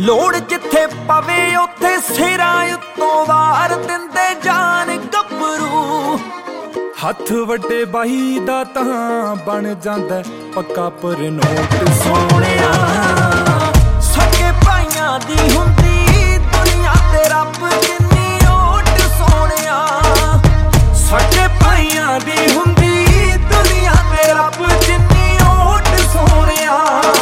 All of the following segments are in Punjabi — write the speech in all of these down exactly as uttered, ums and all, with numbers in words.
ਲੋੜ ਜਿੱਥੇ ਪਵੇ ਉੱਥੇ ਸਿਰਾਂ ਉੱਤੋਂ ਵਾਰ ਦਿੰਦੇ ਜਾਨ ਗੱਭਰੂ। ਹੱਥ ਵੱਡੇ ਬਾਈ ਦਾ ਤਾਂ ਬਣ ਜਾਂਦਾ ਪੱਕਾ ਪਰ ਨੋਟ ਸੋਹਣਿਆ। ਸਕੇ ਭਾਈਆਂ ਦੀ ਹੁੰਦੀ ਦੁਨੀਆ ਤੇ ਰੱਬ ਜਿੰਨੀ ਓਟ ਸੋਹਣਿਆ। ਸਕੇ ਭਾਈਆਂ ਦੀ ਹੁੰਦੀ ਦੁਨੀਆ ਤੇ ਰੱਬ ਜਿੰਨੀ ਓਟ ਸੋਹਣਿਆ।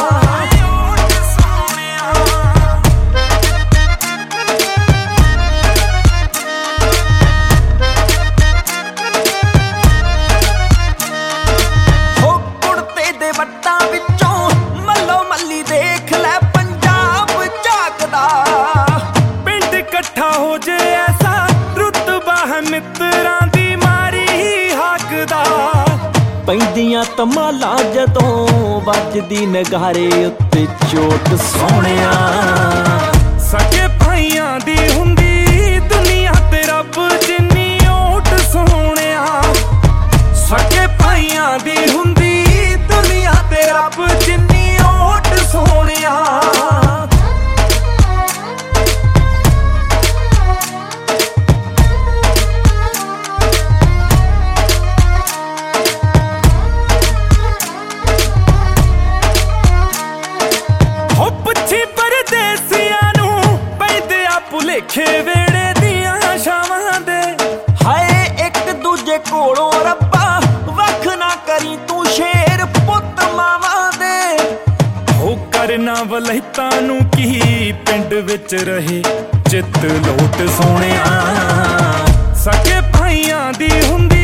ਵੱਟਾਂ ਵਿੱਚੋਂ ਮੱਲੋ ਮੱਲੀ ਦੇਖ ਲੈ ਪੰਜਾਬ ਝਾਕਦਾ। ਪਿੰਡ ਇਕੱਠਾ ਹੋ ਜੇ ਐਸਾ ਰੁਤਬਾ ਹੈ ਮਿੱਤਰਾਂ ਦੀ ਮਾਰੀ ਹਾਕਦਾ। ਪੈਂਦੀਆਂ ਧਮਾਲਾਂ ਜਦੋਂ ਵੱਜਦੀ ਨਗਾਰੇ ਉੱਤੇ ਚੋਟ ਸੋਹਣਿਆ। ਸਕੇ ਭਾਈਆਂ ਦੀ ਹੁੰਦੀ ਦੁਨੀਆ ਤੇ ਰੱਬ ਜਿੰਨੀ ਓਟ ਸੋਹਣਿਆ। ਸਕੇ ਭਾਈਆਂ ਦੀ ਹੁੰਦੀ ਤੇ ਰੱਬ ਜਿੰਨੀ ਓਟ ਸੋਹਣਿਆ। ਹੋ ਪੁੱਛੀ ਪਰਦੇਸੀਆਂ ਨੂੰ ਪੈਂਦੇ ਆ ਭੁਲੇਖੇ ਵੇੜੇ ਦੀਆਂ ਛਾਵਾਂ ਦੇ। ਹਾਏ ਇੱਕ ਦੂਜੇ ਕੋਲੋਂ ਰੱਬਾ ਵੱਖ ਨਾ ਕਰੀ ਤੂੰ ਸ਼ੇਰ ਪੁੱਤ ਮਾਵਾਂ ਦੇ। ਹੋ ਕਰਨਾ ਵਲਹਿਤਾਂ ਨੂੰ ਕੀ ਪਿੰਡ ਵਿੱਚ ਰਹੇ ਚਿੱਤ ਲੋਟ ਸੋਹਣਿਆ। ਸਕੇ ਭਾਈਆਂ ਦੀ ਹੁੰਦੀ